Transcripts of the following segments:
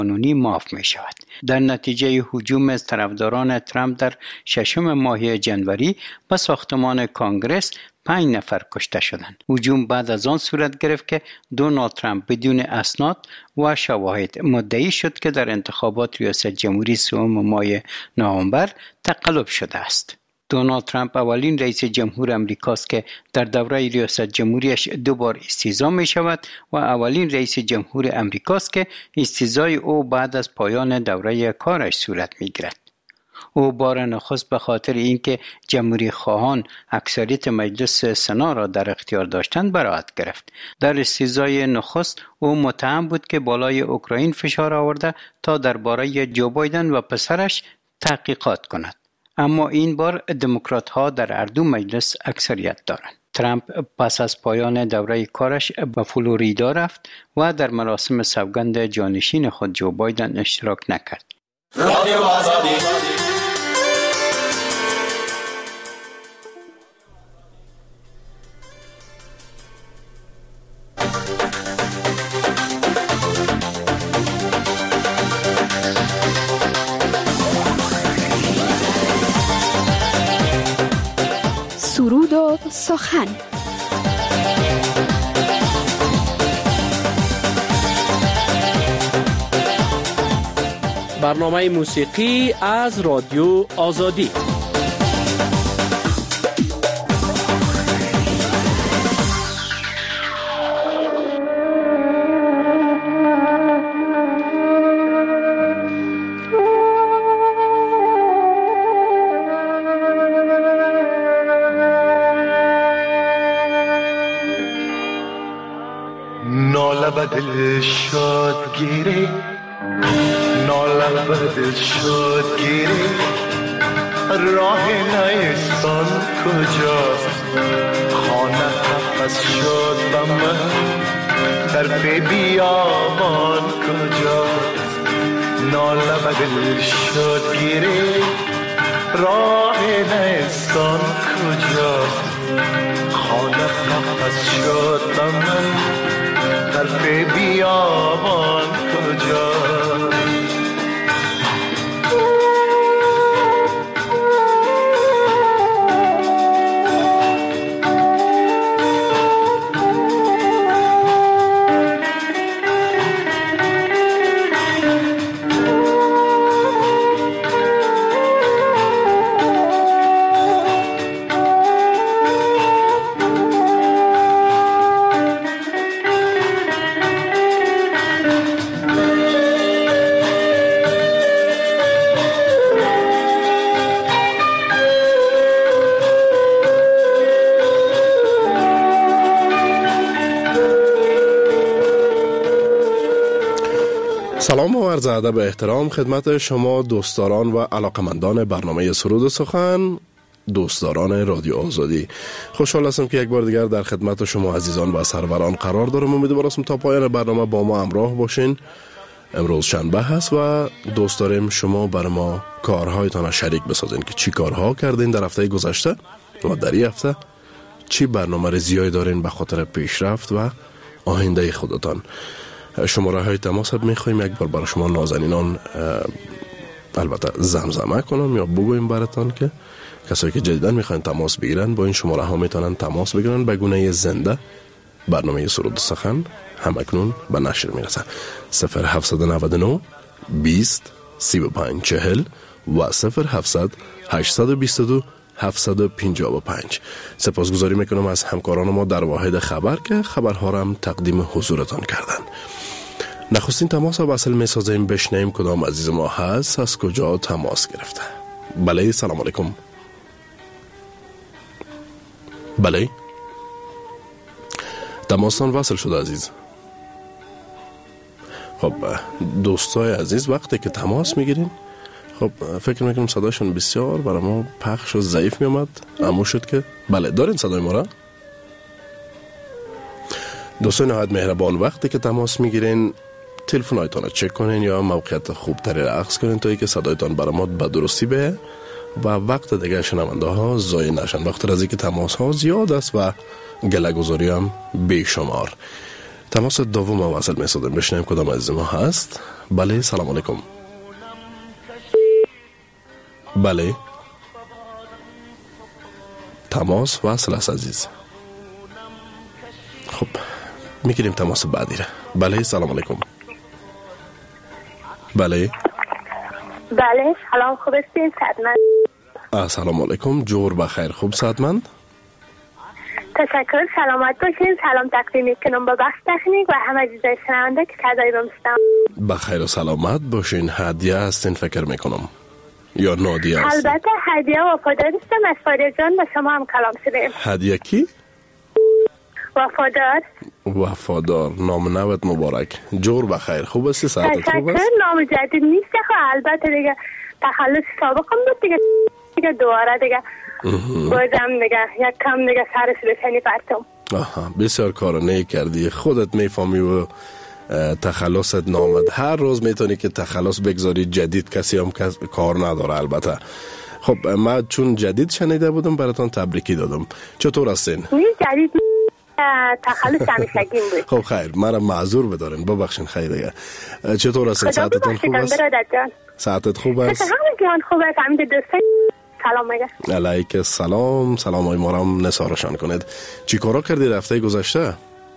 قانونی معاف می شود. در نتیجه هجوم از طرفداران ترامپ در ششم ماه جنوری به ساختمان کانگرس 5 نفر کشته شدند. هجوم بعد از آن صورت گرفت که دونالد ترامپ بدون اسناد و شواهد مدعی شد که در انتخابات ریاست جمهوری 3 ماه نوامبر تقلب شده است. دونالد ترامپ اولین رئیس جمهور امریکاست که در دوره ریاست جمهوریش 2 بار استیضا می شود و اولین رئیس جمهور امریکاست که استیضای او بعد از پایان دوره کارش صورت می گیرد. او بار نخست به خاطر اینکه جمهوری خواهان اکثریت مجلس سنا را در اختیار داشتند براءت گرفت. در استیضای نخست او متهم بود که بالای اوکراین فشار آورده تا درباره جو بایدن و پسرش تحقیقات کند. اما این بار دموکرات ها در هر دو مجلس اکثریت دارند. ترامپ پس از پایان دوره کارش به فلوریدا رفت و در مراسم سوگند جانشین خود جو بایدن اشتراک نکرد. رادیو آزادی سرود و سخن. برنامه موسیقی از رادیو آزادی. بدل شد گیری ناله بدل شد گیری راه نیستان کجاست خانه حفظ شد به من طرف بیابان کجاست ناله بدل شد گیری راه نیستان کجاست خانه حفظ شد به من طرف بیابان کجاست سلام و عرض ادب و احترام خدمت شما دوستداران و علاقمندان برنامه سرود و سخن، دوستداران رادیو آزادی. خوشحال هستم که یک بار دیگر در خدمت شما عزیزان و سروران قرار دارم. امیدوارم تا پایان برنامه با ما همراه باشین. امروز شنبه هست و دوست داریم شما بر ما کارهایتان را شریک بسازین که چی کارها کردین در هفته گذشته و در این هفته چی برنامه ریزیایی دارین به خاطر پیشرفت و آینده خودتان. شماره های تماس میخوایم یک بار برای شما نازنینان البته زمزمه کنم یا بگویم براتان که کسایی که جدیدن میخواین تماس بگیرن با این شماره ها میتونن تماس بگیرن به گونه زنده. برنامه سرود سخن همکنون به نشر میرسه. 0799 20 35 40 و 0700 822 755. سپاسگزاری میکنم از همکاران ما در واحد خبر که خبرها را هم تقدیم حضورتان کردن. نخستین تماس را وصل میسازیم بشنیم کدام عزیز ما هست، از کجا تماس گرفته. بله، سلام علیکم. بله، تماسان وصل شده عزیز. خب دوستای عزیز وقتی که تماس میگیرین، خب فکر میکنم صدایشون بسیار برای ما پخش و ضعیف میامد. اما شد که بله دارین صدای ما را. دوستان نهایت مهربان وقتی که تماس میگیرین تلفن هایتان را چک کنین یا موقعیت خوب تری را عکس کنین تا اینکه صدایتان برای ما به درستی به و وقت دیگه شنونده ها ضایع نشن. وقت از اینکه تماس ها زیاد است و گله گذاری هم بیشمار. تماس دوم واصل می‌شدیم. بشنویم کدام از ما هست. بله، سلام علیکم. بله، تماس واصل است عزیز. خب میگیریم تماس بعدی را. بله، سلام علیکم. بله بله، سلام، خوب هستین؟ سعدمند. سلام علیکم، جور بخیر. خوب سعدمند؟ تشکر، سلامت باشین. سلام تقدیم میکنم به بخش تکنیک و همه عزیزای شنونده که صدای رو میشنون. بخیر و سلامت باشین. هدیه هستین فکر میکنم یا نادیه هستین؟ البته هدیه وفادار هستم از فادر جان و شما هم کلام شدیم. هدیه کی؟ وفادار. وفادار، نام نوت مبارک. جور بخیر. خوب هستی؟ ساعتت خوب است؟ تشکر. نام جدید نیست خب، البته دیگه تخلص سابقم بود دیگه دوباره دیگه بازم دیگه یک کم دیگه سرش بشنی پرتم. بسیار کار نیک کردی. خودت میفهمی و تخلصت نامد. هر روز میتونی که تخلص بگذاری. جدید کسی هم کار نداره البته. خب من چون جدید شنیده بودم براتون تبریکی دادم. چطور هستین؟ جدید تخلص همیشگیم بود. خب خیر، مرا معذور بدارین، ببخشین. خیر دیگه. چطور هستین؟ ساعتتون خوب است؟ ساعتت خوب است؟ همه خوب است. همین دوستای سلام میگه. علیک السلام. سلام های ما را هم نثارشان کنید. چی کارا کردی هفته گذشته؟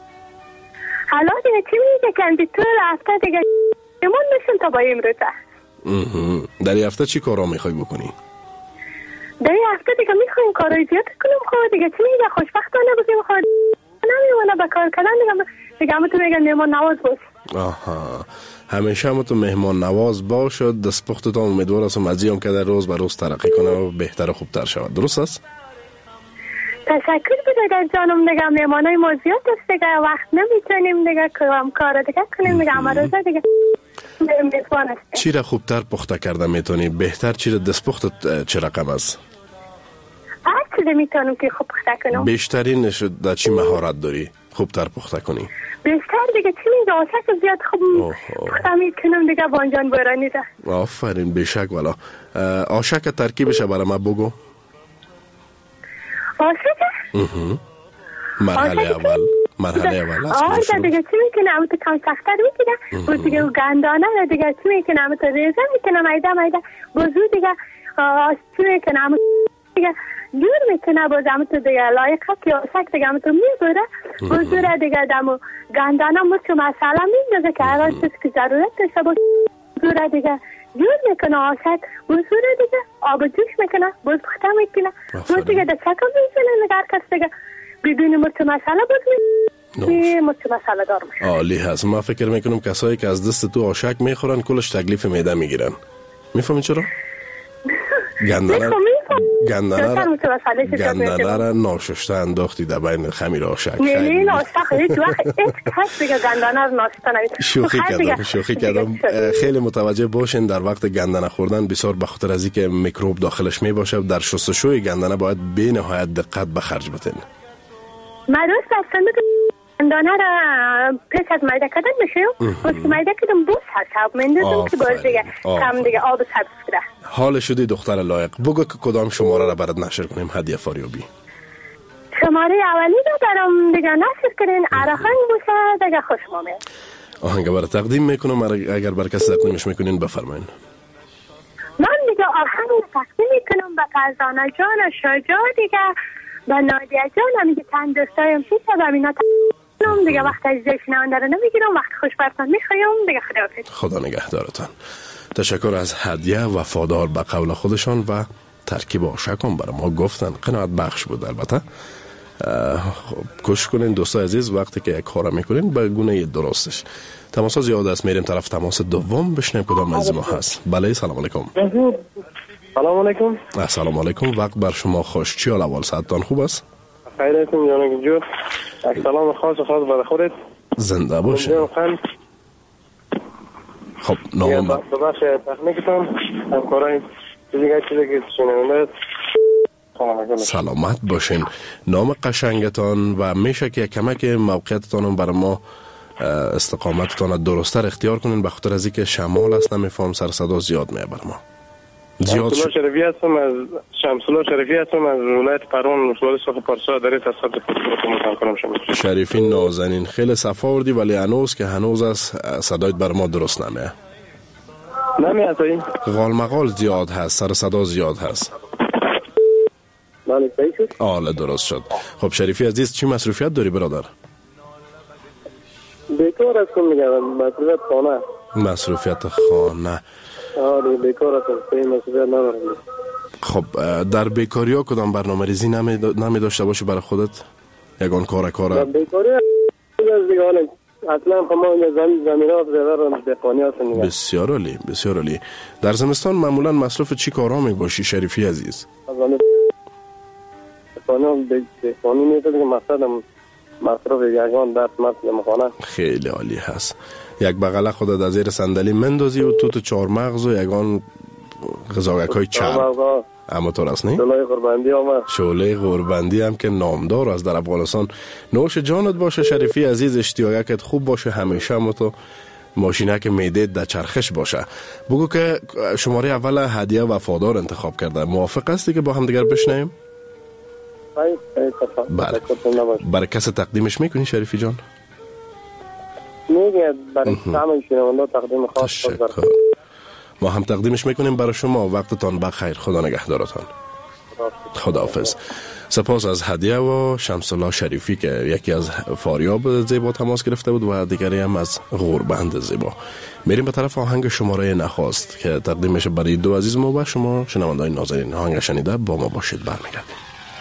حالا دیگه چی میگه کندی تو هفته دیگه ایمون میشن تا با امروزه. در این هفته چی کارا میخوای بکنی؟ در این هفته دیگه میخوایم کارای زیاد کنیم. خب دیگه چی میگه خوشبختانه بودیم. خب نمیمونه به کار کردن دیگه همه تو میگن مهمان نواز باش. همیشه هم تو مهمان نواز باشد. دستپختت هم امیدوار هستم ازیم که در روز به روز ترقی کنه و بهتر و خوبتر شود. درست است؟ تشکر بدید جانم. دیگه مهمانای ما زیاد است دیگه، وقت نمیتونیم دیگه کار دیگه کنیم دیگه. همه روزه دیگه میزبان است. چی را خوبتر پخته کرده میتونی؟ بهتر چی را دستپختت چه رقم است؟ هر چیزی میتونم که خوب پخته کنم. بیشترین در چی مهارت داری خوبتر پخته کنی؟ بیشتر دیگه چی میگه آشک زیاد خوب پخته میکنم دیگه. بانجان بارانی ده. آفرین، بیشک. والا آشک ترکیبش برای ما بگو. آشک؟ مرحله اول آشک دیگه چی میکنم همون تو کم سختر میکنم. باز دیگه گندانه دیگه چی میکنم همون تو ریزه میکنم ایده بازو دیگه چی میکنم همون دیگه جور میکنه. باز همون تو دیگه لایقه که آشک دیگه همون تو میبوره. بازو را دیگه دمو گندانه مرچ و مساله میندازه که هر چیز که ضرورت داشته باشه. بازو را دیگه جور میکنه آشک. بازو را دیگه آب جوش میکنه. باز پخته میکنه. باز دیگه در چکم میزنه نگر کس دیگه بدون مرچ و مساله باز میکنه. مرچ و مساله دار میشه. عالی هست. من فکر میکنم کسایی که از دست تو آشک میخورن کلش تکلیف معده میگیرن. میفهمی چرا؟ گندنه را ناشسته انداختی در بین خمیر آشک. نه آشک هیچ وقت هیچ کس دیگه گندنه را ناشسته نمیتونه. شوخی کردم. خیلی متوجه باشین در وقت گندنه خوردن بسیار به خاطر از اینکه میکروب داخلش میباشه در شستشوی گندنه باید به نهایت دقت به خرج بدین. درست است. گندنه را پیش از میده کردن میشه. وقتی میده کردم بوس هست میندازم که باز دیگه کم دیگه آب سبز کنه. حال شدی دختر لایق. بگو که کدام شماره را برات نشر کنیم هدیه فاریابی. شماره اولی رو دارم دیگه نشر کنین. آهنگ باشه دیگه خوشم میاد. آهنگ برای تقدیم میکنم. اگر برای کسی تقدیمش میکنین بفرمایین. من دیگه آهنگ تقدیم میکنم به فرزانه جان و شجاع دیگه به نادیه جان هم دیگه چند دوستایم پیش و اینا تقدیم دیگه. وقت عزیزای شنونده رو نمیگیرم. وقت خوش برتان میخوایم دیگه. خدا نگهدارتان. تشکر از هدیه. وفادار به قول خودشان و ترکیب آشک هم برای ما گفتن. قناعت بخش بود البته. کوشش کنین دوستای عزیز وقتی که یک کار میکنین به گونه درستش. تماس زیاد است. میریم طرف تماس دوم بشنیم کدام از ما هست. بله، سلام علیکم. سلام علیکم. سلام علیکم. وقت بر شما خوش. چی حال اول؟ ساعتتان خوب است؟ خیر هستم جانم جور. یک سلام خاص برای خودت. زنده باشین. خب نام ببخش تکنیکتان همکارای دیگه چیزی که شنونده سلامت باشین. نام قشنگتان و میشه که کمک موقعیتتان برای ما استقامتتان درستر اختیار کنین به خاطر از اینکه شمال است نمیفهم سر صدا زیاد میبره ما. شمس‌الله شریفی هستم از ولایت پروان ولسوالی ساخت پارسا در تصادف خدمت کنم شما. شریفی نازنین خیلی صفا وردی ولی هنوز از صدایت بر ما درست نمیه. نمیاد این غالمغال زیاد هست، سر صدا زیاد هست. بله صحیح شد. آله درست شد. خب شریفی عزیز چی مصروفیت داری برادر؟ بیکار هستم میگم، مصروفیت خانه. مصروفیت خانه. آره بیکار هستم، صحیح مصروفیت ندارم. خب در بیکاری ها کدام برنامه ریزی نمی داشته باشی برای خودت؟ یگان کار در بیکاری اصلا ما زمین ها زیادر دفانی هستم. بسیار عالی. در زمستان معمولا مصروف چی کارها می باشی شریفی عزیز؟ دفانی نیست که مقصدم مصروف یگان درس مثل مخانه. خیلی عالی هست. یک بغله خودت از زیر صندلی مندازی و تو چهارمغز و یگان غذاگک های چرب. اما تو راست نی؟ شعله قربندی هم که نامدار از در افغانستان. نوش جانت باشه شریفی عزیز، اشتیاقت خوب باشه همیشه، اما تو ماشینک میده در چرخش باشه. بگو که شماره اول هدیه وفادار انتخاب کرده، موافق هستی که با هم دیگر بشنیم؟ بله. برای کس تقدیمش میکنی شریفی جان؟ میگه برای همه شنونده تقدیم خاص کنم. ما هم تقدیمش میکنیم برای شما. وقتتان بخیر، خدا نگهدارتان. خداحافظ. سپاس از هدیه و شمس‌الله شریفی که یکی از فاریاب زیبا تماس گرفته بود و دیگری هم از غوربند زیبا. میریم به طرف آهنگ شماره نخواست که تقدیم میشه برای دو عزیز ما و شما شنونده‌های نازنین. آهنگ شنیده با ما باشید. برمیگردیم.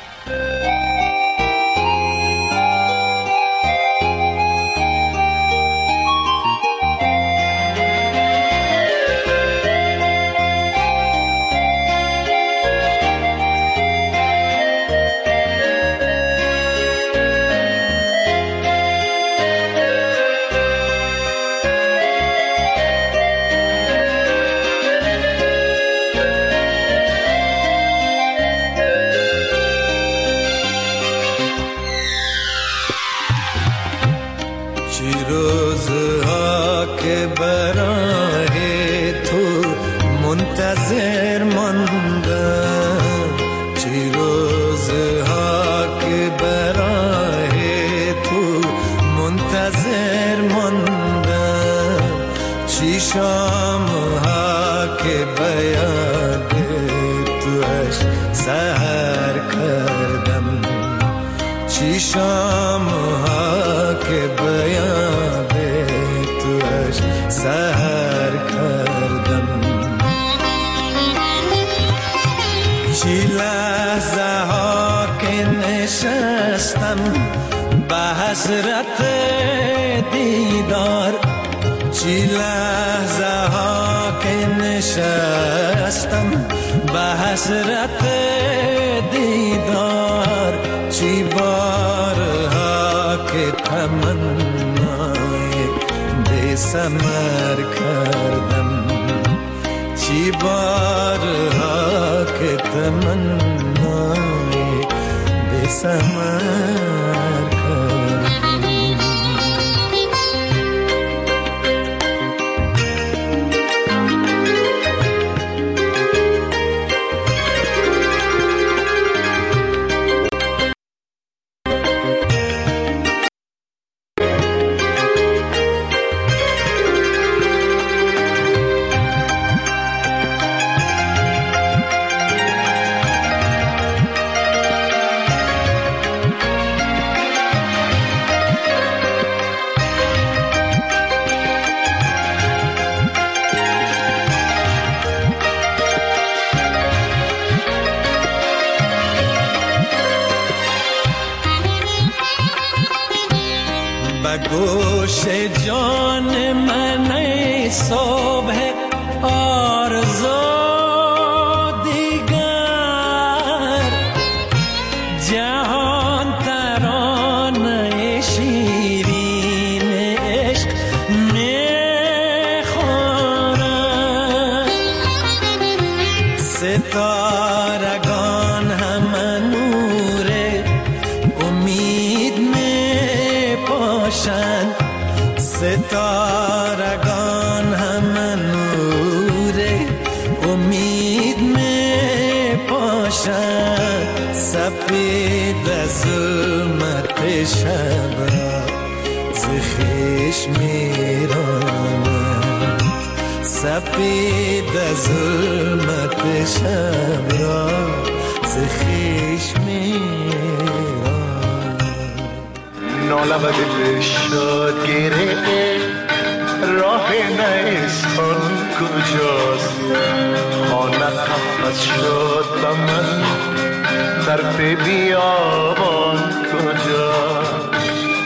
حسرت دیدار، چی لحظه ها که نشستم به حسرت دیدار، چی بارها که تمنای بی ثمر کردم، چی بارها که تمنای بی ثمر گوش جان من ای صبح آرزو دیگر، جهان ترانه شیرین عشق میخورد، ستارگان همه نور امید میپاشند، ستارگان همه ظلمت شب را ز خویش میراند، سپید ظلمت شب را ز خویش میراند. ناله و دل شاد گیره راه نیستان کجاست، خانه قفس شد به من طرف بیابان کجاست.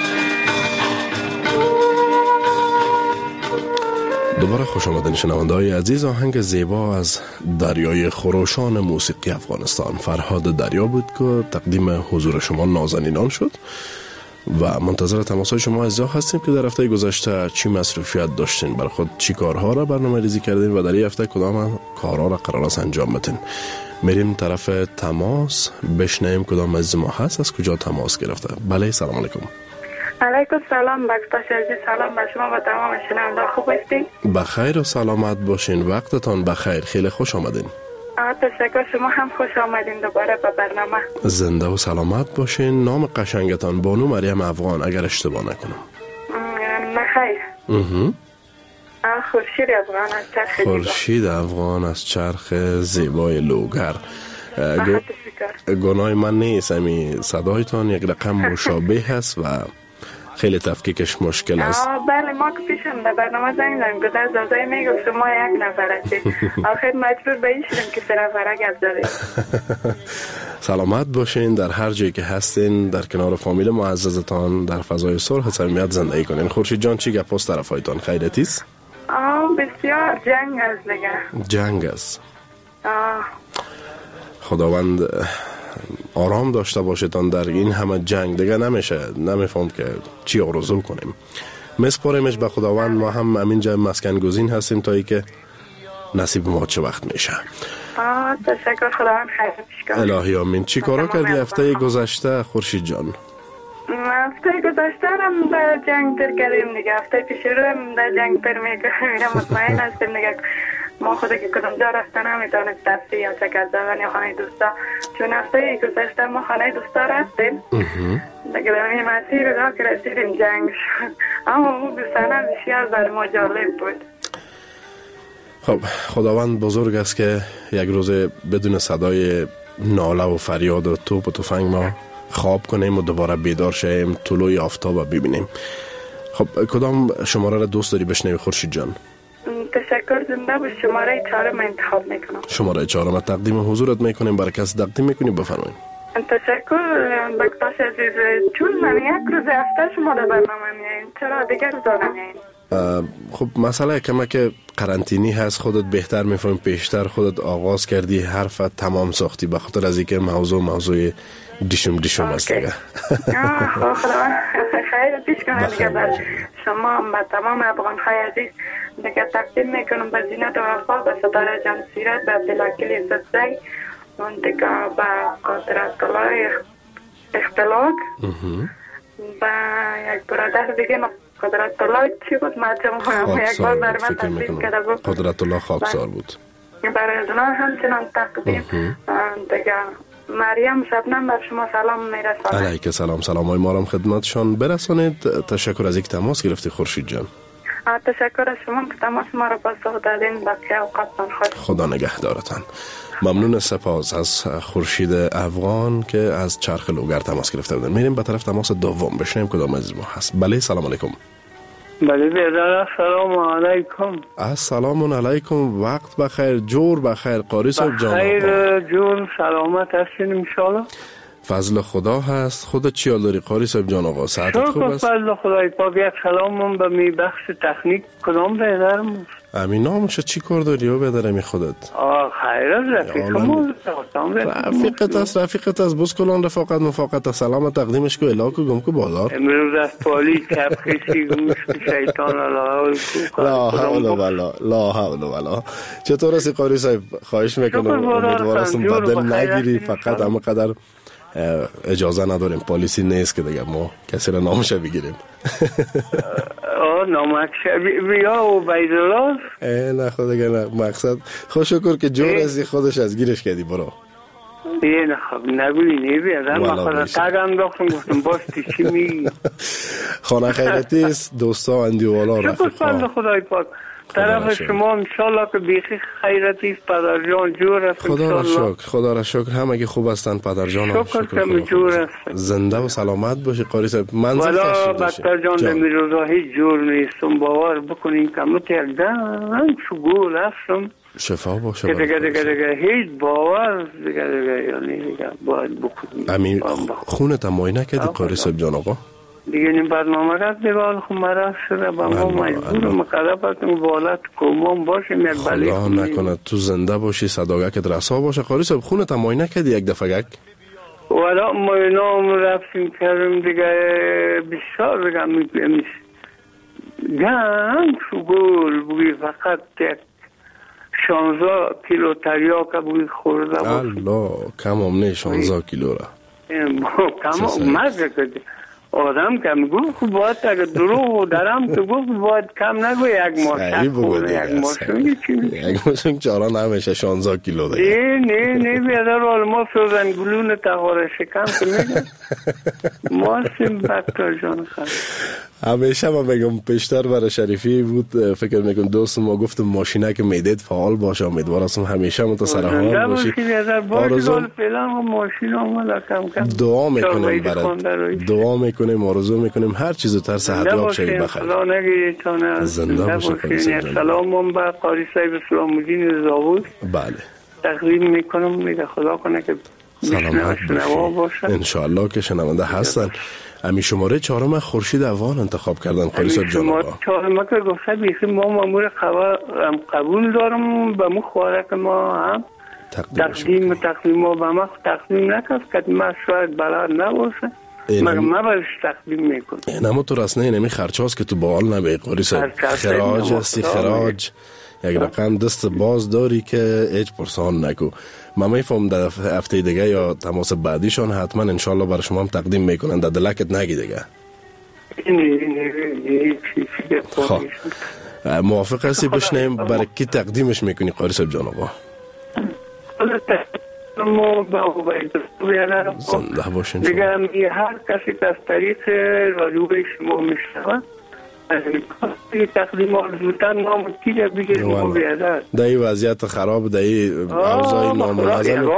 دوباره خوش آمدین شنونده‌های عزیز. آهنگ زیبا از دریای خروشان موسیقی افغانستان فرهاد دریا بود که تقدیم حضور شما نازنینان شد و منتظر تماس‌های شما عزیزا هستیم که در هفته گذشته چی مصروفیت داشتین، برای خود چی کارها را برنامه‌ریزی کردین و در این هفته کدام کارها را قرار است انجام بدین. میریم طرف تماس بشنویم کدام عزیز ما هست، از کجا تماس گرفته. بله سلام علیکم. علیکم سلام بخشش عزیز، سلام به شما و تمام شنونده. خوب هستین؟ بخیر و سلامت باشین، وقتتان بخیر، خیلی خوش آمدین. تشکر، شما هم خوش آمدین دوباره به برنامه. زنده و سلامت باشین. نام قشنگتان بانو مریم افغان اگر اشتباه نکنم. نه خیر. خورشید افغان از چرخ زیبا. خورشید افغان از چرخ زیبای لوگر. گناه من نیست، امی صدایتان یک رقم مشابه هست و خیلی تفکیکش مشکل است. بله، ما که پیشم به برنامه زنگ زدیم که در زوزای میگفت شما یک نفر هستید، آخر مجبور به این شدیم که 3 نفره گپ زدیم. سلامت باشین، در هر جایی که هستین در کنار فامیل معززتان در فضای صلح و صمیمیت زندگی کنین. خورشید جان چی گپ است طرفایتان؟ خیرتی است؟ بسیار جنگ است دیگه. جنگ است. خداوند آرام داشته باشتان در این همه جنگ. دیگه نمیشه، نمیفهم که چی آرزو کنیم. مسپاریمش به خداوند. ما هم همینجا مسکن گزین هستیم تا ای که نصیب ما چه وقت میشه. تشکر، خداوند خیرش کنه. الهی آمین. چی کارا کردی هفته گذشته خورشید جان؟ هفته گذشته هم در جنگ در کردیم دیگه. هفته پیش رو هم در جنگ پر میگم. مطمئن هستیم دیگه ما خود که کدام جا رفتن نمیتونست تفریح یا چکر زدن یا خانه دوستا، چون هفته گذشته ما خانه دوستا رفتیم دیگه در این مسیر را که رسیدیم جنگ شد. اما اون دوستانه بسیار در ما جالب بود. خب خداوند بزرگ است که یک روز بدون صدای ناله و فریاد و توپ و تفنگ ما خواب کنیم و دوباره بیدار شیم، طلوع آفتاب ببینیم. خب کدام شماره را دوست داری بشنوی خورشید جان؟ تشکر، زنده باش. شماره 4 انتخاب میکنم. شماره 4 تقدیم حضورت میکنیم، برای کسی تقدیم میکنی، بفرمایید. تشکر بکتاش عزیز. چون من یک روز هفته شما در برنامه میایین، چرا دیگر روزا نمیایین؟ خب مسئله که قرنطینی هست، خودت بهتر میفهمی، پیشتر خودت آغاز کردی، حرف تمام ساختی، به خاطر از اینکه موضوع دیشم است دیگه. خدا خیر پیش کنه دیگه. بر شما به تمام افغان‌های عزیز دیگه تقدیم میکنم به زینت و وفا، به ستاره جان سیرت، به عبدالوکیل عزتزی و دیگه به قدرت الله اختلاق، به یک برادر دیگه قدرت الله چی بود مجموعه یک بار برای من تقدیم کرده بود. قدرت الله خاکسار بود. برای از اونا همچنان تقدیم دیگه. مریم شبنم بر شما سلام میرسانه. علیک سلام. سلامای ما را خدمتشان برسانید. تشکر از اینکه تماس گرفتی خورشید جان. تشکر از شما که تماس ما را پاسخ دادین. بقیه اوقاتتان خوش. خدا نگهدارتان. ممنون، سپاس از خورشید افغان که از چرخ لوگر تماس گرفته بودن. میریم به طرف تماس دوم بشنیم کدام از ما هست. بله سلام علیکم. بله بیادر سلام علیکم. السلام علیکم. وقت بخیر، جور بخیر. قاری صاحب جان بخیر، جور سلامت هستین انشالله. فضل خدا هست. خودت چی حال داری قاری صاحب جان آقا؟ صحتت خوب است؟ فضل خدای پاک. یک سلام به می بخش تکنیک کدام بیادرم؟ امین ناموشه چی کار داری و بیادر امی خودت؟ خیر از رفیقمون. رفیقت از بس کلان رفاقت مفاقت سلام تقدیمش کو الاکو گم کو بازار. امروز از پالی کپ خیسی گمش شیطان لا حول ولا. چطور هستی قاری صاحب؟ خواهش میکنم امیدوار هستم بدل نگیری، فقط اما قدر اجازه نداریم، پالیسی نیست که دیگه ما کسی را نامش بگیریم. نامک بیا و بیدلاز نه خود دیگه نه. مقصد خوش شکر که جور ازی خودش از گیرش کردی برو. نه خب نگویی بیادم من خدا تگ انداختم گفتم باش چی میگی. خانه خیرتی است دوستا و اندیوالا رفیقا. شکر خدای پاک. طرف شما انشالله که بیخی خیرتی است پدر جان جور است. خدا را شکر همه خوب هستند پدر جان. شکر که جور است. زنده و سلامت باشی قاری صاحب. منزل تشریف داشتی. پدر جان در روزا هیچ جور نیستم باور بکنین که من تردن شگول هستم. شفا باشه. دیگه هیچ باور دیگه یعنی دیگه باید بکنیم. امین خونت معاینه کردی قاری صاحب جان آقا؟ دیگه این برنامه را دیوال خود مرض شده با ما مجبور مقدر هستم بالات کمام باشیم یک بلی خدا نکنه تو زنده باشی صداقت رسا باشه. قاری صاحب خونت معاینه کردی یک دفعه؟ والا معاینه هم رفتیم کردیم دیگه بسیار دیگه میپیمیش گنگ شگول بوی فقط یک 16 کیلو تریاک بوی خورده باشه. الله کم هم نه 16 کیلو را کم مزه کده آدم کم گفت باید اگه دروغ و درم که گفت باید کم نگو یک ماه یک ماشون چاران همیشه 16 کیلو دیگه. نه بیادر ما سوزن گلون تقاره شکم که میگم ما سیم بکتر جان خواهد همیشه من بگم پیشتر برای شریفی بود فکر میکنم دوست ما گفتم ماشینه که میدید فعال باشه امیدوار هستم همیشه متصرحان باشی. دعا میکنیم برات دعا میکنیم آرزو میکنیم هر چیزو تر صحتیاب شوی بخیر. زنده باشی. سلام به قاری صاحب اسلام الدین زاوود بله تقدیم میکنم میگه خدا کنه که سلامت باشی انشاءالله که شنونده هستن. امی شماره 4 خورشید افغان انتخاب کردن قاری صاحب جان آقا. 4 که گفته بیخی ما مامور قبول دارم به مو خواره که ما هم تقدیم ما به ما تقدیم نکرد که ما شاید بلد نباشه مگر ما برش تقدیم میکنم. این همون تو رسنه نمی خرچ هاست که تو بال نبی قاری صاحب خراج هستی خراج یک رقم دست باز داری که هیچ پرسان نکو. ما میفهم در هفته دیگه یا تماس بعدیشان حتما انشالله برای شما هم تقدیم میکنن در دلکت نگی دیگه. موافق هستی بشنیم برای کی تقدیمش میکنی قاری صاحب جان آقا؟ زنده باشین دیگه هر کسی از طریق رادیوی شما میشنوه تقدیم آرزوتر نام کیره بگیریم و بیادر در این وضعیت خراب در این اوضاع نامنظم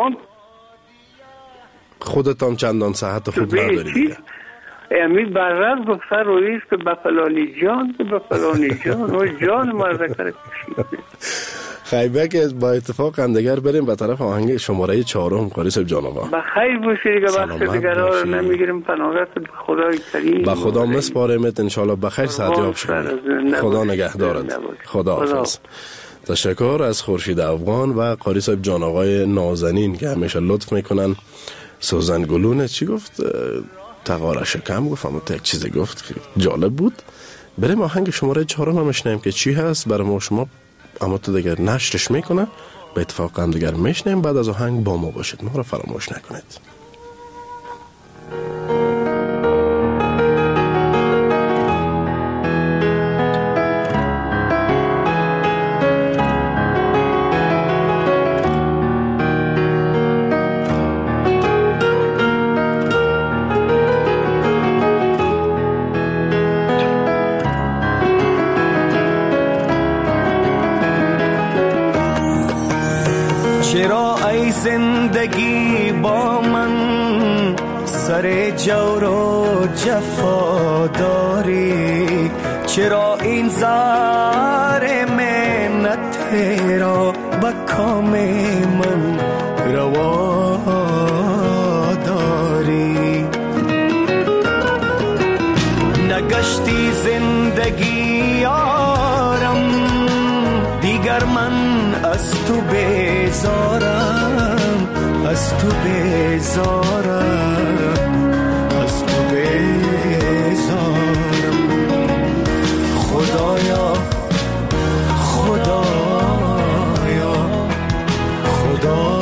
خودت هم چندان صحت خوب نداری دیگه. امید بررد گفته رویست که به فلانی جان که به فلانی جان و جان مرزکر خیبه که با اتفاق اندگر بریم به طرف آهنگ شماره 4 قاری صاحب جان آقا. بخیر باشی دیگه وقت دیگر رو نمیگیریم پناهت خدای کریم با خدا مسپارمت انشالله بخیر صحتیاب شدی. خدا نگهدارت. خدا حافظ. تشکر از خورشید افغان و قاری صاحب جان آقای نازنین که همیشه لطف میکنن. سوزن گلونه چی گفت؟ تقاره شکم گفت اما یک چیزی گفت که جالب بود. بریم آهنگ شماره 4 هم میشنیم که چی هست برای ما شما اما تو دیگر نشرش میکنه به اتفاق هم دیگر میشنیم. بعد از آهنگ با ما باشید ما را فراموش نکنید. زندگی با من سر جور و جفا داری چرا این زار منت را با کام من روا داری نگشتی زندگی یارم دیگر من از تو بیزارم از تو بیزارم از تو بیزارم خدایا خدایا خدایا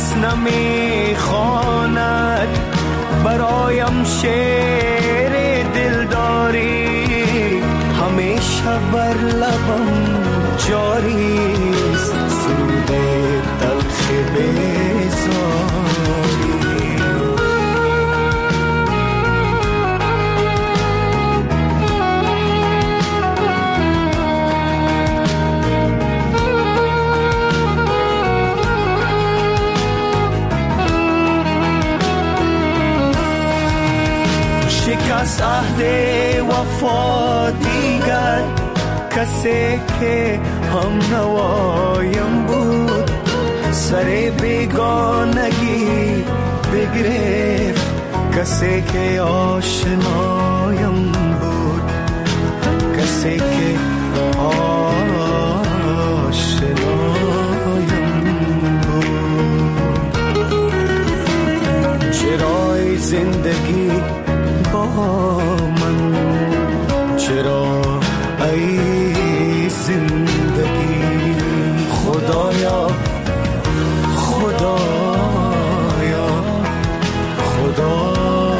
کس نمیخواند برایم شعر دلداری، همیشه بر لبم جاری است سرود تلخ بیزاری. شکست عهد وفا دیگر، کسی که هم نوایم بود سر بیگانگی بگرفت، کسی که آشنایم بود، کسی که آشنایم بود. چرای زندگی با من، چرا ای زندگی، خدایا خدایا خدایا.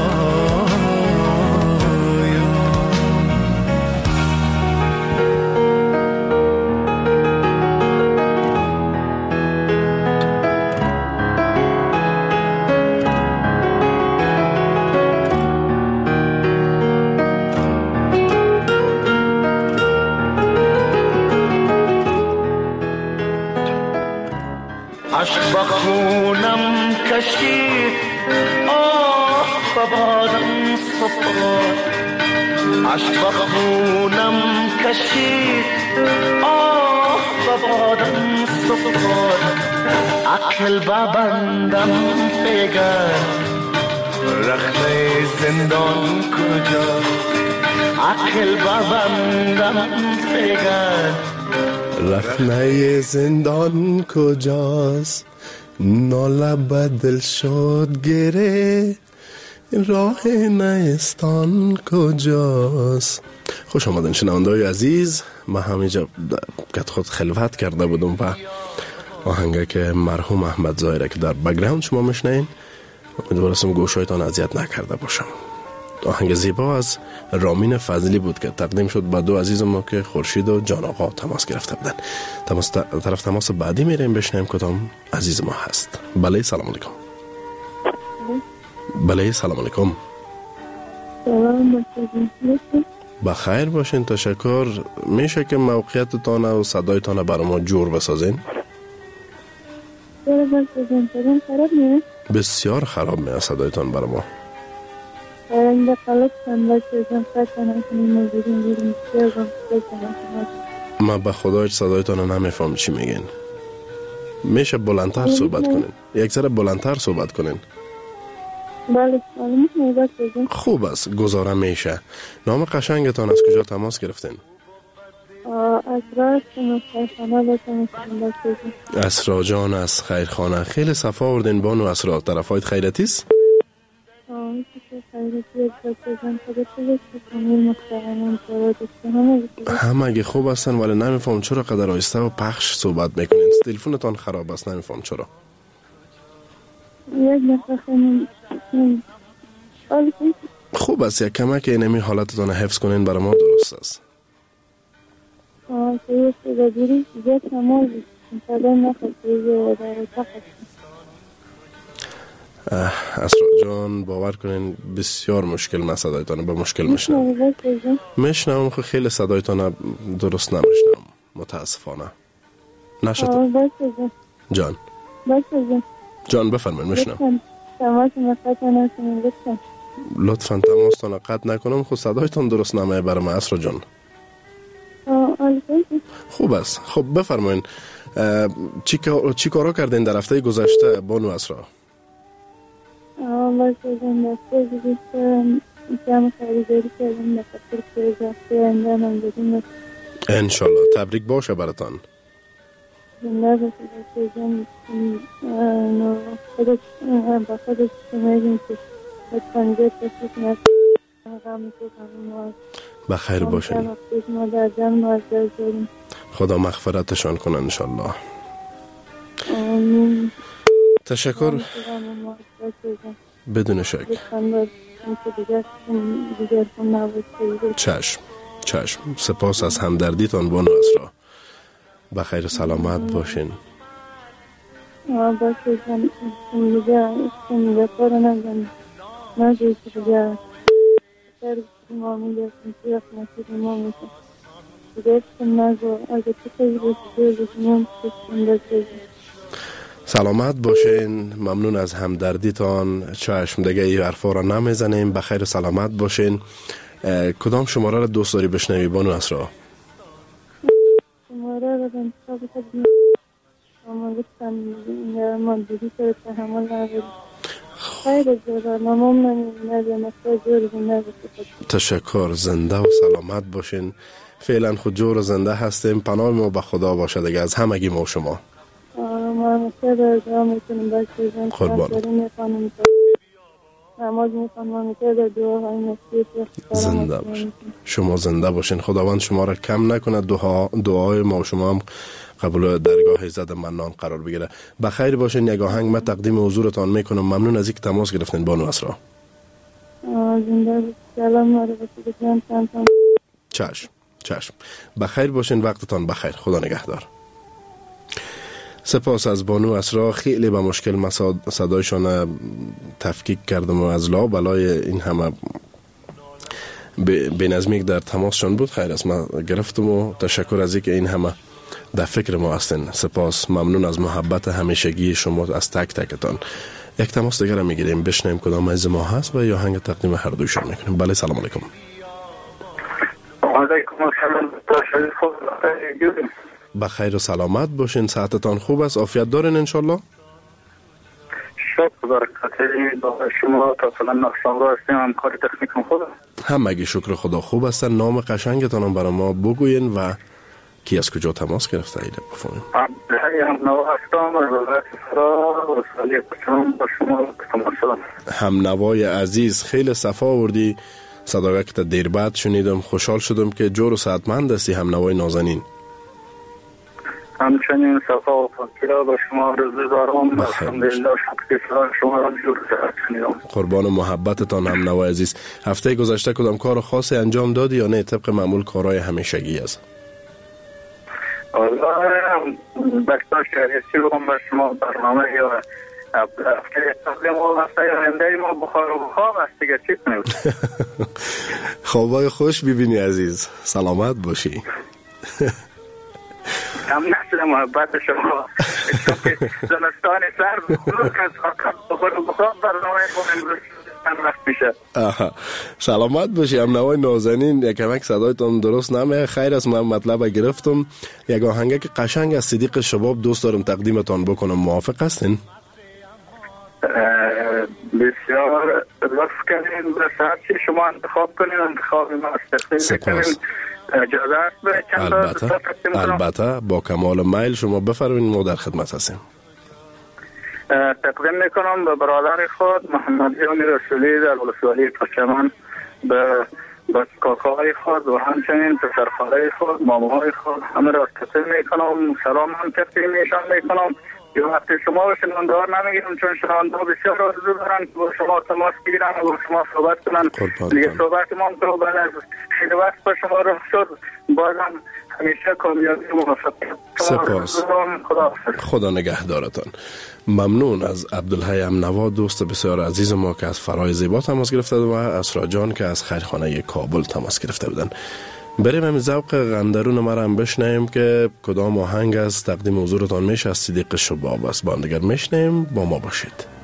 عشق با خونم کشید، آه ببادم سفر. عشق با خونم کشید، آه ببادم سفر. عقل ببندم بگر، رخنه زندان کجا؟ عقل ببندم بگر، رخنه زندان کجاست؟ ناله بدل شد گره، راه نیستان کجاست؟ خوش آمدن شنونده‌های عزیز. ما همینجا کت خود خلوت کرده بودم و آهنگه که مرحوم احمد ظاهره که در بک‌گراند شما میشنین، امیدوارم گوشایتان اذیت نکرده باشم. آهنگ زیبا از رامین فضلی بود که تقدیم شد به دو عزیز ما که خورشید و جان آقا تماس گرفته بودن. طرف تماس بعدی میریم بشنیم کدام عزیز ما هست. بله سلام علیکم. بله سلام علیکم. بخیر باشین، تشکر. میشه که موقعیتتان و صدایتان برای ما جور بسازین؟ بسیار خراب میاد صدایتان برای ما. ما به خدا صدایتان رو نمیفهم چی میگین. میشه بلندتر صحبت کنین؟ یک ذره بلندتر صحبت کنین. بله خوب است، گزاره میشه. نام قشنگتان از کجا تماس گرفتین؟ اسرا جان از خیرخانه. خیلی صفا آوردین بانو اسرا. طرفایت خیرتی است؟ همه خوب هستن ولی نمیفهم چرا قدر آهسته و پخش صحبت میکنین. تلفنتان خراب است، نمیفهم چرا. خوب است یک کمک اینمی حالتتان حفظ کنین برای ما درست است. اسرا جان باور کنین بسیار مشکل من صدایتان به مشکل میشنم خو خیلی صدایتان درست نمیشنم متاسفانه. نشد جان جان بفرمایید میشنم. لطفاً تماستان قطع نکنم، خود صدایتان درست نمیه برای من اسرا جان. خوب است. خب بفرمایین چی کارا کردین در هفته گذشته بانو اسرا؟ انشالله. تبریک باشه براتان. بخیر باشین. خدا مغفرتشان کنه انشالله. تشکر. بدون شک. چشم. سپاس از همدردیتان بانو اسرا. بخیر سلامت باشین. باشید دیگه کار نگم نجوی که دیگه سر ما میگه سنسیخ نسید ما میشه دیگه کم نگو اگه تو خیلی بسید نیم کشتیم بسید. سلامت باشین. ممنون از همدردیتان. چشم دیگه ای حرفا را نمیزنیم. بخیر سلامت باشین. کدام شماره را دوست داری بشنوی بانو اسرا؟ شماره را انتخاب کنیم. اما گفتم من دیدی که تحمل ندارم. خیلی زیاده نمام نمیدونم تشکر. زنده و سلامت باشین. فعلا خود جور زنده هستیم. پناه ما به خدا باشه دیگه از همگی ما و شما. ما خیلی دعا میکنیم باشید. قربان. نماز میخوانم خیلی دعاهای نصیب. زنده باشین. شما زنده باشین. خداوند شما را کم نکنه. دعای ما و شما هم قبول درگاه عزت منان قرار بگیره. بخیر باشین. یک آهنگ من تقدیم حضورتان میکنم. ممنون از اینکه تماس گرفتین بانو اسرا. زنده سلام علیکم. چشم. بخیر باشین. وقتتان بخیر. خدا نگهدار. سپاس از بانو اسرا. خیلی با مشکل صدایشان تفکیک کردم و از لا بلای این همه بینظمی در تماسشان بود. خیر است ما گرفتم و تشکر از اینکه این همه در فکر ما هستین. سپاس. ممنون از محبت همیشگی شما از تک تکتان. یک تماس دیگر هم میگیریم بشنیم کدام از ما هست و یا هنگ تقدیم هر دویشان میکنیم. بله سلام علیکم. علیکم السلام. بخیر و سلامت باشین. صحتتان خوب است؟ عافیت دارین انشالله؟ شکر برکاتی با شما. تا فعلا نقصان هستیم. همکار تکنیکم خوب است؟ همگی شکر خدا خوب هستن. نام قشنگتان هم برای ما بگوین و کی از کجا تماس گرفته ایده بفهمیم. هم نوای عزیز خیلی صفا آوردی. صدای که دیر بعد شنیدم. خوشحال شدم که جور و صحتمند هستی. هم نوای نازنین. همچنین صفا و فکرها به شما رضا دارم. الحمدلله شکر شما را جور شنیدم. قربان محبتتان هم نوای عزیز. هفته گذشته کدام کار خاصی انجام دادی یا نه طبق معمول کارهای همیشگی است؟ والله بکتا شهریتی رو هم به شما برنامه یا هفته تقلیم و هفته آینده ما بخار و بخواب است دیگه چی کنیم. خوابای خوش ببینی عزیز. سلامت باشی. هم نسل محبت شما. زمستان سر بخار و بخواب برنامه کنیم میشه. سلامت باشی. هم نوای نازنین. یکمک صدایتون درست نمیه. خیر است. من مطلب گرفتم. یک آهنگ که قشنگ از صدیق شباب دوست دارم تقدیمتان بکنم. موافق هستین؟ بسیار لطف کنین. بس هرچی شما انتخاب کنین انتخاب ما است. سپاس. اجازه است؟ البته با کمال میل شما بفرمایید. ما در خدمت هستیم. تقدیم میکنم به برادر خود محمد جان رسولی در ولسوالی پرچمان، به کاکاهای خود و همچنین پسرخالای خود، ماماهای خود همه را تقدیم میکنم. سلام هم تقدیم میکنم. یا وقتی شما به شنونده‌ها نمیگیرم چون شنونده‌ها بسیار آرزو دارن با شما تماس بگیرن و با شما صحبت کنن. دیگه صحبت ما هم تو بعد از خیلی وقت با شما رخ شد. بازم همیشه کامیابی و موفقیت. سپاس. خدا نگهدارتان. ممنون از عبدالحی امنوا دوست بسیار عزیز ما که از فرای زیبا تماس گرفته و اسرا جان که از خیرخانه کابل تماس گرفته بودن. بریم همین ذوق غندرون ما را هم بشنیم که کدام آهنگ از تقدیم حضورتان میشه از صدیق شباب است. با هم دیگر میشنیم. با ما باشید.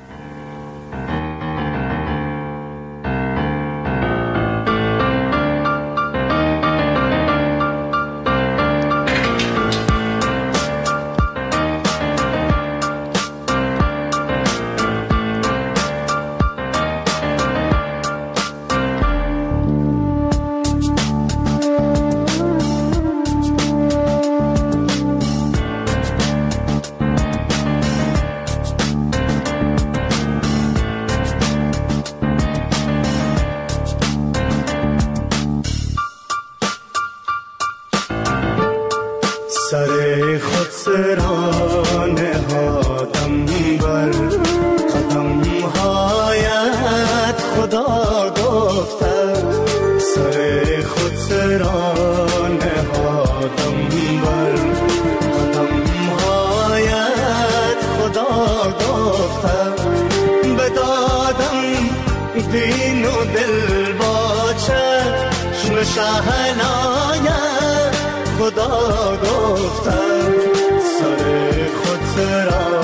سرا نهادم بر قدم هایت خدا گفته سر خود سرا نهادم بر قدم هایت خدا گفته بدادم دین و دل با چشم شهنایت خدا گفته سر خود سرا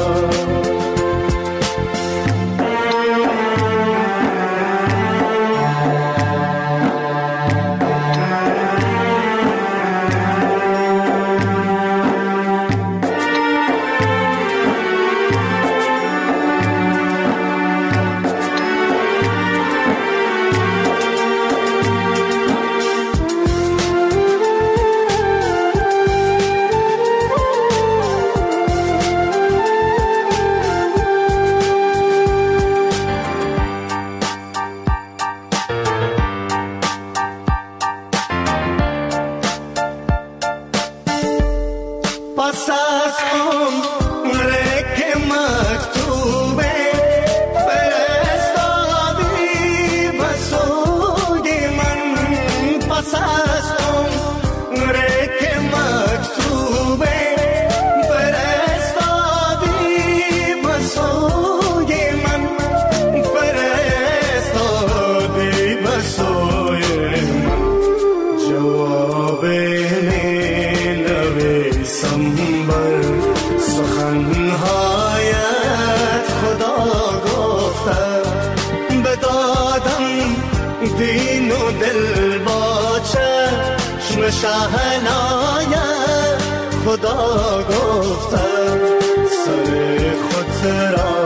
دین و دل با چشم شهنایت خدا گفته سر خود سرا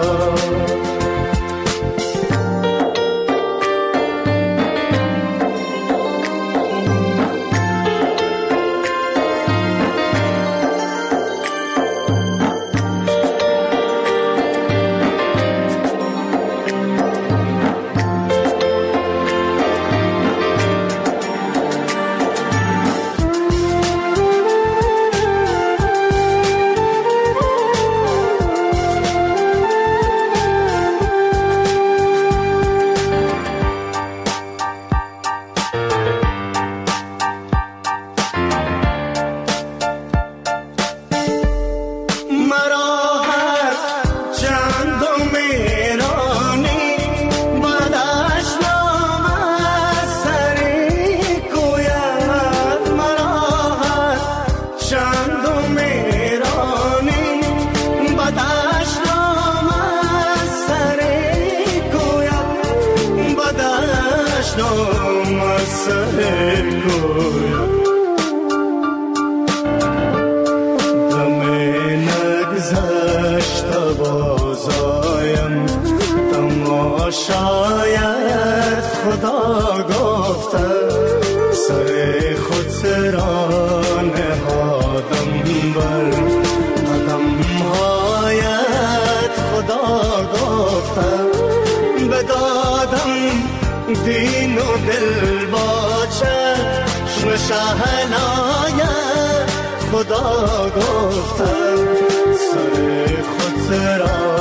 شاید خدا گفته سر خود سرا نهادم بر قدم هایت خدا گفته بدادم دین و دل با چشم شهنایت خدا گفته سر خود سرا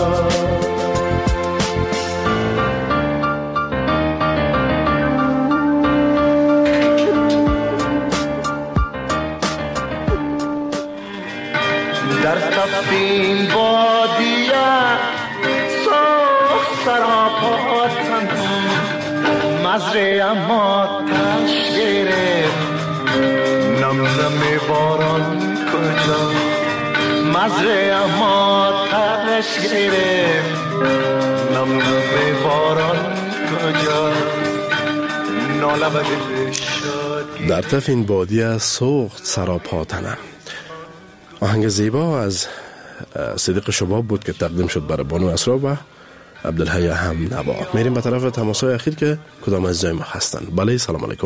این بادیه سخت سراپا تنها مزرعه اما تش گرفت نم نم باران کجا مزرعه اما تش گرفت نم نم باران کجا ناله و دل شادی در طرف این بادیه سخت سراپا تنها. آهنگ زیبا از صدیق شباب بود که تقدیم شد برای بانو اسرا و عبدالحی هم نوا. میریم به طرف تماسای اخیر که کدام عزیزای ما هستن. بله سلام علیکم.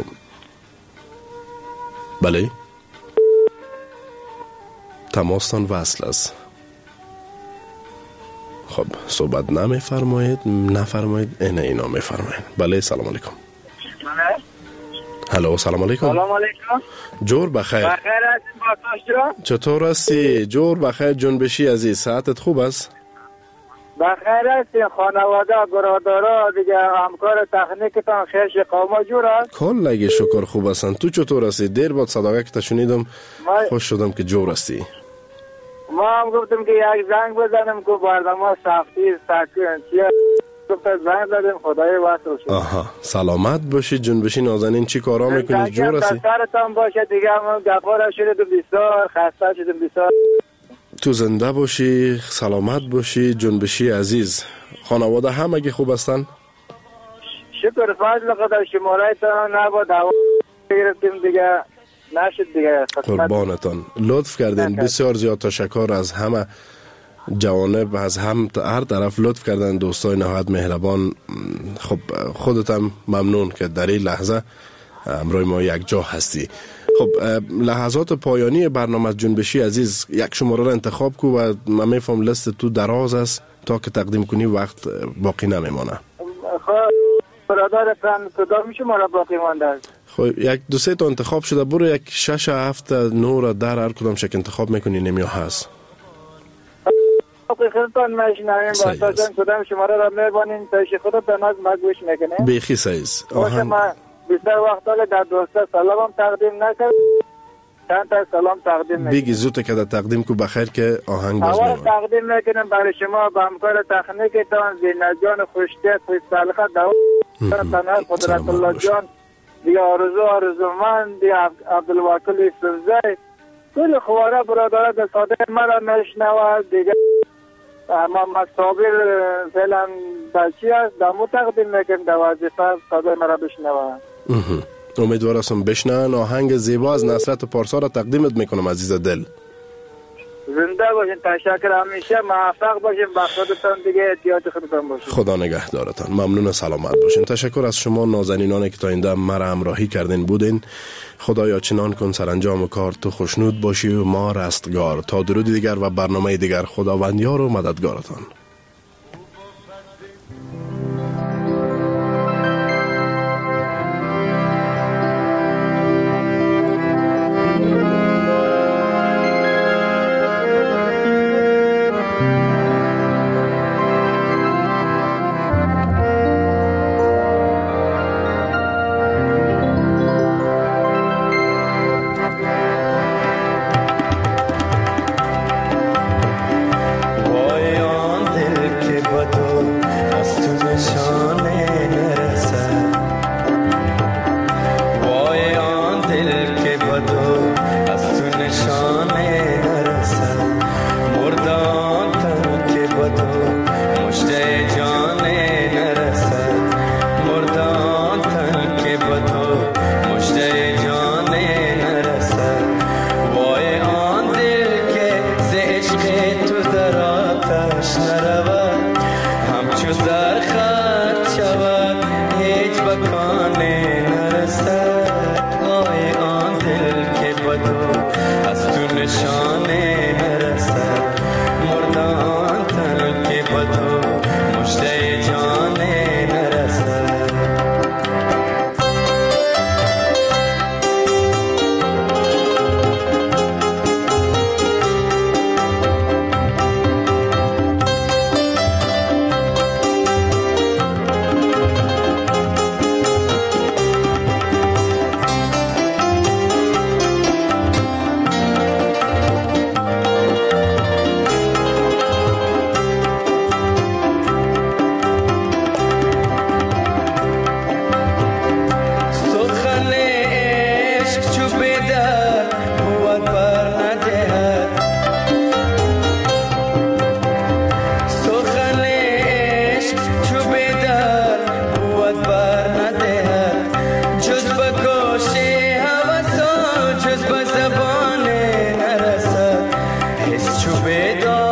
بله تماستان وصل است. خب صحبت نمیفرمایید نفرمایید اینا میفرمایید. بله سلام علیکم. هلو سلام علیکم. سلام علیکم. جور بخیر. بخیر هستیم با چطور هستی؟ جور بخیر جنبشی عزیز، صحتت خوب است؟ بخیر هستیم، خانواده برادرها دیگه همکار تکنیکتان خیش قوما جور است؟ کلگی شکر خوب هستن. تو چطور هستی؟ دیر بعد صداقه که شنیدم خوش شدم که جور هستی. ما هم گفتم که یک زنگ بزنم که برنامه سختی سکن چیه گفتم زنگ زدیم خدای وصل شد. آها سلامت باشید جنبشی نازنین. چی کارا میکنید؟ جور هستی؟ سرتان باشه دیگه. هم گفار شدیم بسیار خسته شدیم بسیار. تو زنده باشی، سلامت باشی جنبشی عزیز. خانواده همگی خوب هستن؟ شکر فضل خدا. شمارایتان نبود هوا گرفتیم دیگه نشد دیگه. قربانتان لطف کردین. بسیار زیاد تشکر از همه جوانب، از هر طرف لطف کردن دوستای نهایت مهربان. خب خودتم ممنون که در این لحظه امروز ما یک جا هستی. خب لحظات پایانی برنامه جنبشی عزیز، یک شماره را انتخاب کو و من میفهم لست تو دراز است تا که تقدیم کنی وقت باقی نمیمانه. خب برادرتان کدام شماره باقی مانده است؟ خب یک دو سه تا انتخاب شده، برو یک 6 7 9 در هر کدام شک انتخاب میکنی نمیو هست. خودتان میشنویم با تاسن کدام شماره را میبانین تا خودتان از ما گوش میکنه. بیخی سایز. ما بیشتر وقت داره در دوسته سلام تقدیم نکرد. چند تا سلام تقدیم میکنم. بگی زود که در تقدیم کو بخیر که آهنگ باز میبانم. تقدیم میکنم برای شما با همکار تکنیکتان زینجان خوشتیت خوش سالخت داود قدرت الله جان دیگه آرزو من دیگه عبدالوکیل سوزی کل خواره برادره در ساده مرا میشنوه دیگه. محمد صابر فعلا بچی است دمو تقدیم میکنم در وظیفه ساده مرا بشنوه. امیدوار هستم بشنن. آهنگ زیبا از نصرت پارسا را تقدیمت میکنم عزیز دل. زنده باشین. تشکر. همیشه موفق باشین. با خودتان دیگه احتیاط خودتان باشین. خدا نگهدارتان. ممنون. سلامت باشین. تشکر از شما نازنینانی که تا اینجا مرا همراهی کردین بودین. خدایا چنان کن سرانجام کار تو خوشنود باشی و ما رستگار. تا درود دیگر و برنامه دیگر خداوند یار و مددگارتان. چوبه